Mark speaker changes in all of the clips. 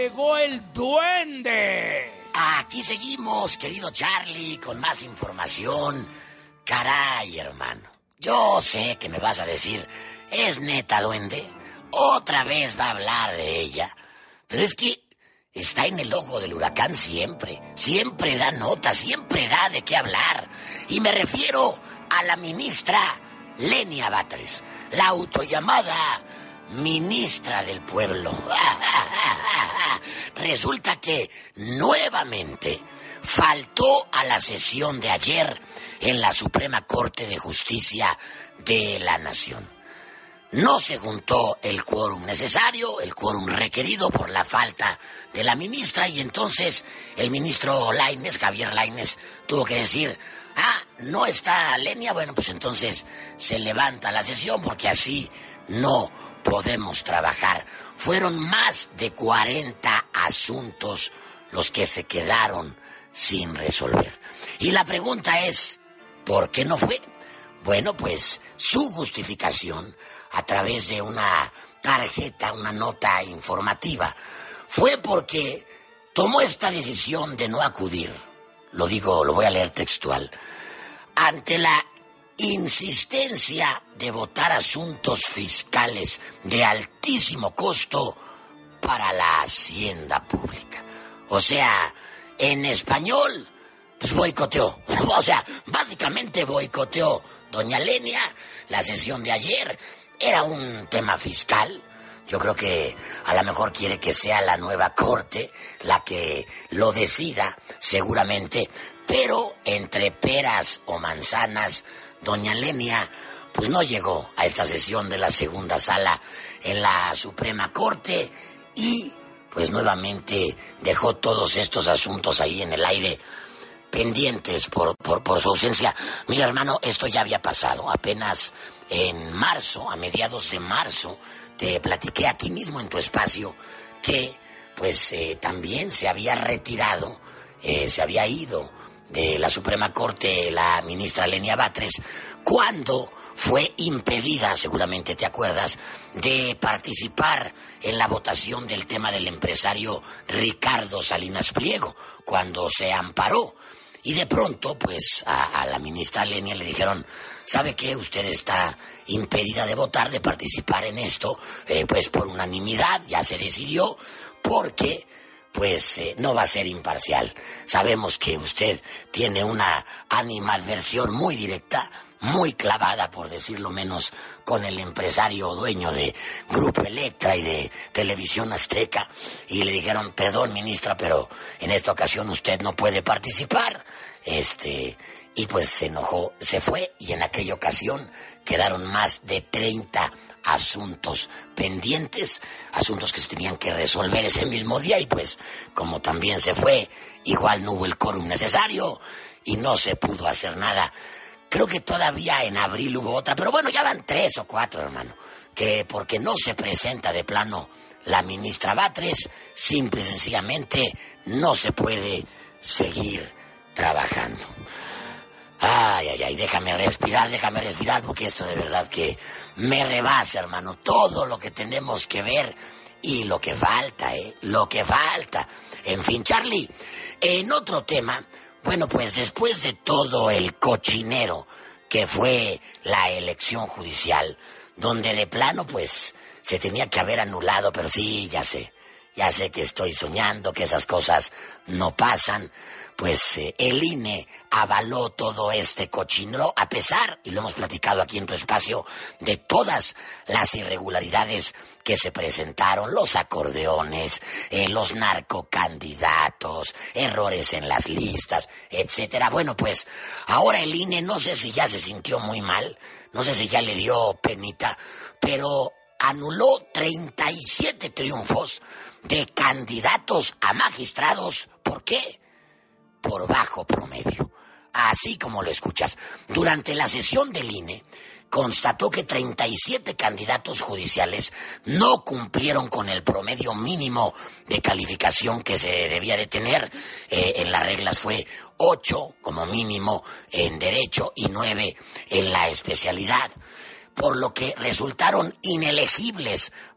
Speaker 1: llegó el duende.
Speaker 2: Aquí seguimos, querido Charlie, con más información. Caray, hermano. Yo sé que me vas a decir, ¿es neta, duende? Otra vez va a hablar de ella. Pero es que está en el ojo del huracán siempre. Siempre da nota, siempre da de qué hablar. Y me refiero a la ministra Lenia Batres, la autollamada ministra del pueblo. Resulta que nuevamente faltó a la sesión de ayer en la Suprema Corte de Justicia de la Nación. No se juntó el quórum necesario, el quórum requerido por la falta de la ministra, y entonces el ministro Lainez, Javier Lainez, tuvo que decir, no está Lenia, bueno, pues entonces se levanta la sesión porque así no podemos trabajar. Fueron más de 40 asuntos los que se quedaron sin resolver. Y la pregunta es, ¿por qué no fue? Bueno, pues su justificación a través de una tarjeta, una nota informativa, fue porque tomó esta decisión de no acudir, lo voy a leer textual, ante la insistencia de votar asuntos fiscales de altísimo costo para la hacienda pública. O sea, en español, pues boicoteó. O sea, básicamente boicoteó doña Lenia la sesión de ayer. Era un tema fiscal. Yo creo que a lo mejor quiere que sea la nueva corte la que lo decida, seguramente. Pero entre peras o manzanas, doña Lenia pues no llegó a esta sesión de la segunda sala en la Suprema Corte y pues nuevamente dejó todos estos asuntos ahí en el aire pendientes por su ausencia. Mira, hermano, esto ya había pasado. Apenas en marzo, a mediados de marzo, te platiqué aquí mismo en tu espacio que pues también se había retirado, se había ido de la Suprema Corte la ministra Lenia Batres cuando fue impedida, seguramente te acuerdas, de participar en la votación del tema del empresario Ricardo Salinas Pliego, cuando se amparó. Y de pronto, pues, a la ministra Lenia le dijeron, ¿sabe qué? Usted está impedida de votar, de participar en esto, pues por unanimidad, ya se decidió, porque pues no va a ser imparcial. Sabemos que usted tiene una animadversión muy directa, muy clavada, por decirlo menos, con el empresario dueño de Grupo Electra y de Televisión Azteca, y le dijeron, perdón, ministra, pero en esta ocasión usted no puede participar. Y pues se enojó, se fue, y en aquella ocasión quedaron más de 30 asuntos pendientes, asuntos que se tenían que resolver ese mismo día, y pues como también se fue, igual no hubo el quórum necesario y no se pudo hacer nada. Creo que todavía en abril hubo otra, pero bueno, ya van 3 o 4, hermano, que porque no se presenta de plano la ministra Batres, simple y sencillamente no se puede seguir trabajando. Ay, déjame respirar, porque esto de verdad que me rebasa, hermano, todo lo que tenemos que ver y lo que falta, lo que falta. En fin, Charlie, en otro tema, bueno, pues después de todo el cochinero que fue la elección judicial, donde de plano, pues, se tenía que haber anulado, pero sí, ya sé que estoy soñando, que esas cosas no pasan. Pues el INE avaló todo este cochinero, a pesar, y lo hemos platicado aquí en tu espacio, de todas las irregularidades que se presentaron, los acordeones, los narcocandidatos, errores en las listas, etcétera. Bueno, pues ahora el INE, no sé si ya se sintió muy mal, no sé si ya le dio penita, pero anuló 37 triunfos de candidatos a magistrados. ¿Por qué? Por bajo promedio. Así como lo escuchas. Durante la sesión del INE, constató que 37 candidatos judiciales no cumplieron con el promedio mínimo de calificación que se debía de tener. En las reglas fue 8 como mínimo en Derecho y 9 en la especialidad, por lo que resultaron inelegibles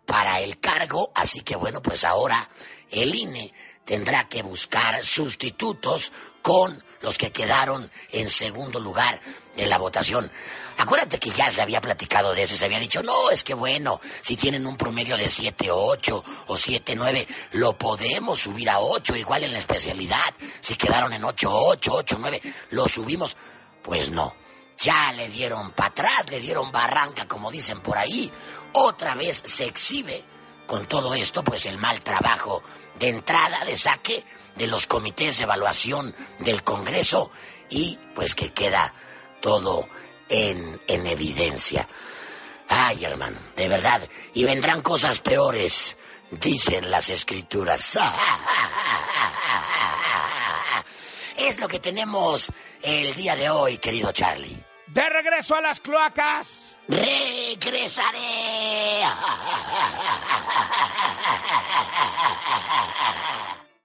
Speaker 2: para el cargo, así que bueno, pues ahora el INE tendrá que buscar sustitutos con los que quedaron en segundo lugar en la votación. Acuérdate que ya se había platicado de eso y se había dicho, no, es que bueno, si tienen un promedio de 7.8 o 7.9, lo podemos subir a 8, igual en la especialidad. Si quedaron en 8.8, 8.9, lo subimos. Pues no, ya le dieron para atrás, le dieron barranca, como dicen por ahí. Otra vez se exhibe con todo esto, pues el mal trabajo de entrada, de saque de los comités de evaluación del Congreso y pues que queda todo en evidencia. Ay, hermano, de verdad, y vendrán cosas peores, dicen las escrituras. Es lo que tenemos el día de hoy, querido Charlie.
Speaker 1: De regreso a las cloacas.
Speaker 2: Regresaré.